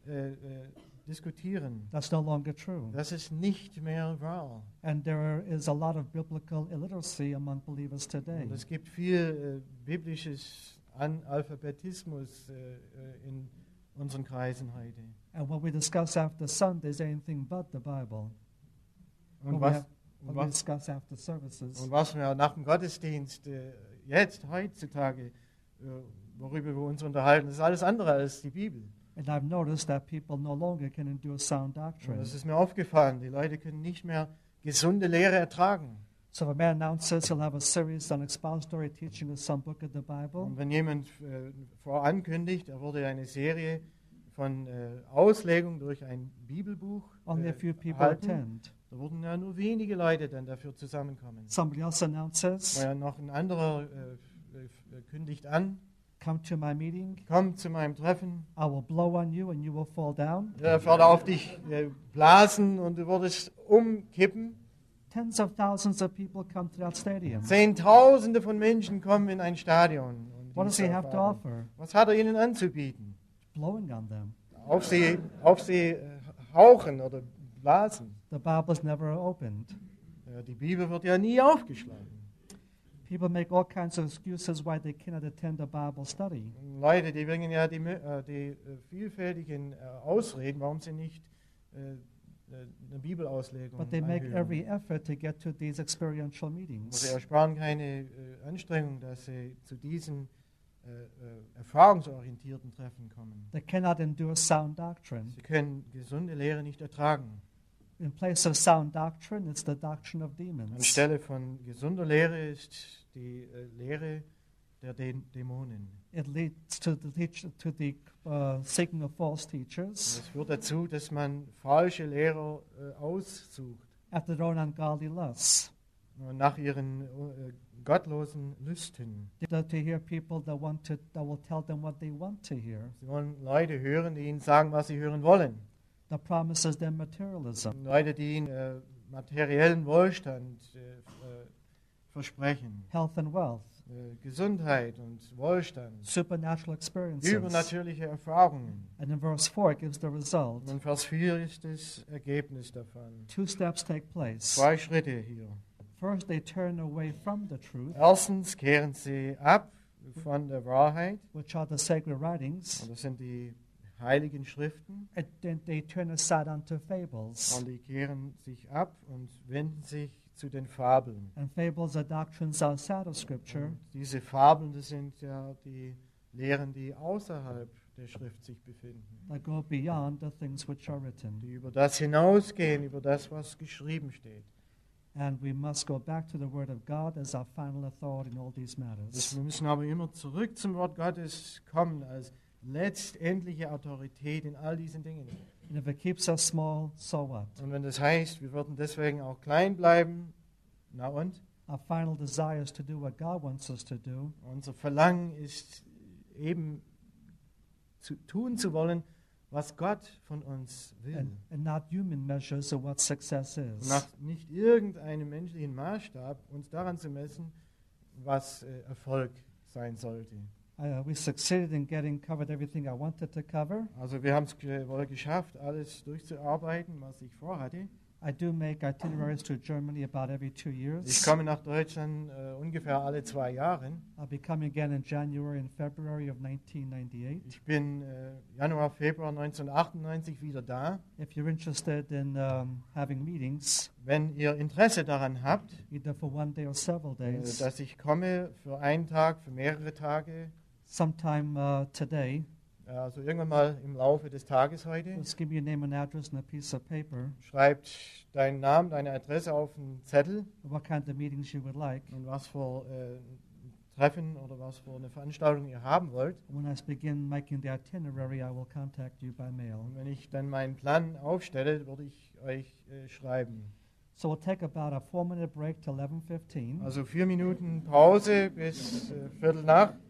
diskutieren. That's no longer true. Das ist nicht mehr wahr. And there is a lot of biblical illiteracy among believers today. Und es gibt viel biblisches Analphabetismus in unseren Kreisen heute. And what we discuss after Sunday is anything but the Bible. Und What we was discuss after services. wir nach dem Gottesdienst heutzutage, worüber wir uns unterhalten, das ist alles andere als die Bibel. And I've noticed that people no longer can endure sound Und doctrine. das ist mir aufgefallen. Die Leute können nicht mehr gesunde Lehre ertragen. So if a man announces he'll have a series on expository teaching of some book of the Bible, Und wenn jemand vorankündigt, er würde eine Serie von Auslegung durch ein Bibelbuch only a few people halten, attend. da würden ja nur wenige Leute dann dafür zusammenkommen. Somebody else announces, Weil noch ein anderer kündigt an, come to my meeting, komm zu meinem Treffen, I will blow on you and you will fall down. er wird auf dich blasen und du würdest umkippen. Tens of thousands of people come to that stadium. Zehntausende von Menschen kommen in ein Stadion. Um What does dies he zu have to erfahren. offer? Was hat er ihnen anzubieten? Blowing on them. Auf sie hauchen oder blasen. The Bible is never opened. Die Bibel wird ja nie aufgeschlagen. People make all kinds of excuses why they cannot attend a Bible study. Leute, die bringen ja die vielfältigen Ausreden, warum sie nicht eine Bibelauslegung But they make anhören. every effort to get to these experiential Aber meetings. sie ersparen keine Anstrengung, dass sie zu diesen erfahrungsorientierten Treffen kommen. They cannot endure sound doctrine. Sie können gesunde Lehre nicht ertragen. In place of sound doctrine, it's the doctrine of demons. Anstelle von gesunder Lehre ist die Lehre der Dämonen. It leads to the seeking of false teachers Es führt dazu, dass man falsche Lehrer aussucht after their own ungodly lusts. nach ihren gottlosen Lüsten. To hear people that will tell them what they want to hear. Sie wollen Leute hören, die ihnen sagen, was sie hören wollen. That promises them materialism. Leute, die ihnen materiellen Wohlstand versprechen. health and wealth, Gesundheit und Wohlstand, supernatural experiences. übernatürliche Erfahrungen. And in verse 4, it gives the result. Und in Vers 4 ist das Ergebnis davon. 2 steps take place. 2 Schritte hier. First, they turn away from the truth, Erstens kehren sie ab von der Wahrheit, which are the sacred writings, und das sind die heiligen Schriften, and then they turn aside unto fables. und die kehren sich ab und wenden sich zu den Fabeln. And fables are doctrines outside of Scripture, Und diese Fabeln, das sind ja die Lehren, die außerhalb der Schrift sich befinden, that go beyond the things which are written. die über das hinausgehen, über das, was geschrieben steht. And we must go back to the Word of God as our final authority in all these matters. Wir müssen aber immer zurück zum Wort Gottes kommen, als letztendliche Autorität in all diesen Dingen. And if it keeps us small, so what? Und wenn das heißt, wir würden deswegen auch klein bleiben, na und? Our final desire is to do what God wants us to do, Unser Verlangen ist eben tun zu wollen, was Gott von uns will. and not human measures of what success Und is. nach nicht irgendeinem menschlichen Maßstab uns daran zu messen, was Erfolg sein sollte. We succeeded in getting covered everything I wanted to cover. Also wir haben es wohl geschafft, alles durchzuarbeiten, was ich vorhatte. I do make itineraries to Germany about every 2 Ich years. komme nach Deutschland ungefähr alle 2 Jahre. I'll be coming again in January and February of 1998. Ich bin Januar, Februar 1998 wieder da. If you're interested in having meetings, Wenn ihr Interesse daran habt, either for one day or several days, dass ich komme für einen Tag, für mehrere Tage, sometime today, also irgendwann mal im Laufe des Tages heute, just give me your name and address and a piece of paper, schreibt deinen Namen, deine Adresse auf einen Zettel what kind of meetings you would like. und was für Treffen oder was für eine Veranstaltung ihr haben wollt. When I begin making the itinerary, I will contact you by mail. Und wenn ich dann meinen Plan aufstelle, würde ich euch schreiben. So we'll take about a 4-minute break to 11:15. Also 4 Minuten Pause bis Viertel nach.